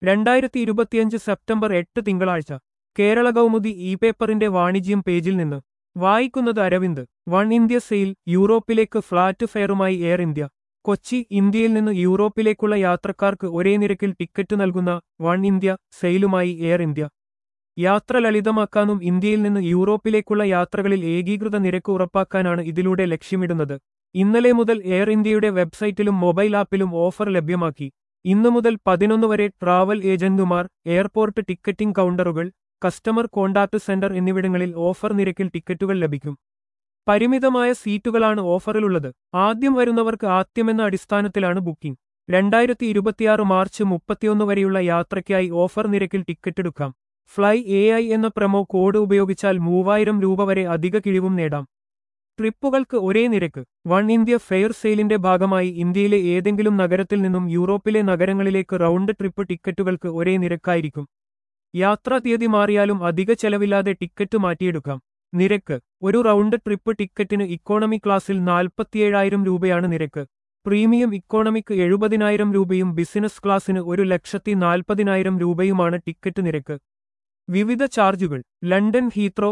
2025 September 8 തിങ്കളാഴ്ച Kerala Kaumudi E പേപ്പറിന്റെ വാണിജ്യം പേജിൽ നിന്ന് വായിക്കുന്നത് അരവിന്ദ്. വൺ ഇന്ത്യ സെയിൽ, യൂറോപ്പിലേക്ക് ഫ്ലാറ്റ് ഫെയറുമായി എയർ ഇന്ത്യ. കൊച്ചി. ഇന്ത്യയിൽ നിന്ന് യൂറോപ്പിലേക്കുള്ള യാത്രക്കാർക്ക് ഒരേ നിരക്കിൽ ടിക്കറ്റ് നൽകുന്ന വൺ ഇന്ത്യ സെയിലുമായി എയർ ഇന്ത്യ. യാത്ര ലളിതമാക്കാനും ഇന്ത്യയിൽ നിന്ന് യൂറോപ്പിലേക്കുള്ള യാത്രകളിൽ ഏകീകൃത നിരക്ക് ഉറപ്പാക്കാനാണ് ഇതിലൂടെ ലക്ഷ്യമിടുന്നത്. ഇന്നലെ മുതൽ എയർ ഇന്ത്യയുടെ വെബ്സൈറ്റിലും മൊബൈൽ ആപ്പിലും ഓഫർ ലഭ്യമാക്കി. ഇന്നു മുതൽ 11 വരെ ട്രാവൽ ഏജന്റുമാർ, എയർപോർട്ട് ടിക്കറ്റിംഗ് കൗണ്ടറുകൾ, കസ്റ്റമർ കോണ്ടാക്ട് സെന്റർ എന്നിവിടങ്ങളിൽ ഓഫർ നിരക്കിൽ ടിക്കറ്റുകൾ ലഭിക്കും. പരിമിതമായ സീറ്റുകളാണ് ഓഫറിലുള്ളത്. ആദ്യം വരുന്നവർക്ക് ആദ്യമെന്ന അടിസ്ഥാനത്തിലാണ് ബുക്കിംഗ്. 2026 മാർച്ച് 31 വരെയുള്ള യാത്രയ്ക്കായി ഓഫർ നിരക്കിൽ ടിക്കറ്റെടുക്കാം. ഫ്ലൈ AI എന്ന പ്രൊമോ കോഡ് ഉപയോഗിച്ചാൽ 3000 രൂപ വരെ അധിക കിഴിവും നേടാം. ട്രിപ്പുകൾക്ക് ഒരേ നിരക്ക്. വൺ ഇന്ത്യ ഫെയർ സെയിലിന്റെ ഭാഗമായി ഇന്ത്യയിലെ ഏതെങ്കിലും നഗരത്തിൽ നിന്നും യൂറോപ്പിലെ നഗരങ്ങളിലേക്ക് റൗണ്ട് ട്രിപ്പ് ടിക്കറ്റുകൾക്ക് ഒരേ നിരക്കായിരിക്കും. യാത്രാ തീയതി മാറിയാലും അധിക ചെലവില്ലാതെ ടിക്കറ്റ് മാറ്റിയെടുക്കാം. നിരക്ക്. ഒരു റൗണ്ട് ട്രിപ്പ് ടിക്കറ്റിന് ഇക്കോണമി ക്ലാസിൽ 47,000 രൂപയാണ് നിരക്ക്. പ്രീമിയം ഇക്കോണമിക്ക് 70,000 രൂപയും ബിസിനസ് ക്ലാസിന് 1,40,000 രൂപയുമാണ് ടിക്കറ്റ് നിരക്ക്. വിവിധ ചാർജുകൾ. ലണ്ടൻ ഹീത്രോ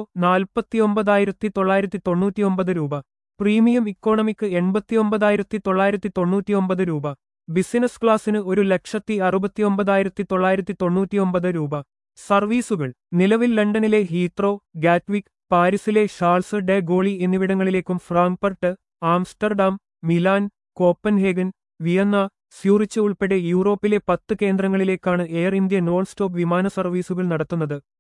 49,999 രൂപ. പ്രീമിയം ഇക്കോണമിക്ക് 89,999 രൂപ. ബിസിനസ് ക്ലാസിന് 1,69,999 രൂപ. സർവീസുകൾ. നിലവിൽ ലണ്ടനിലെ ഹീത്രോ, ഗാറ്റ്വിക്, പാരീസിലെ ഷാൾസ് ഡെ ഗോളി എന്നിവിടങ്ങളിലേക്കും Frankfurt, Amsterdam, Milan, Copenhagen, Vienna, Zurich ഉൾപ്പെടെ യൂറോപ്പിലെ 10 കേന്ദ്രങ്ങളിലേക്കാണ് എയർ ഇന്ത്യ നോൺ സ്റ്റോപ്പ് വിമാന സർവീസുകൾ നടത്തുന്നത്.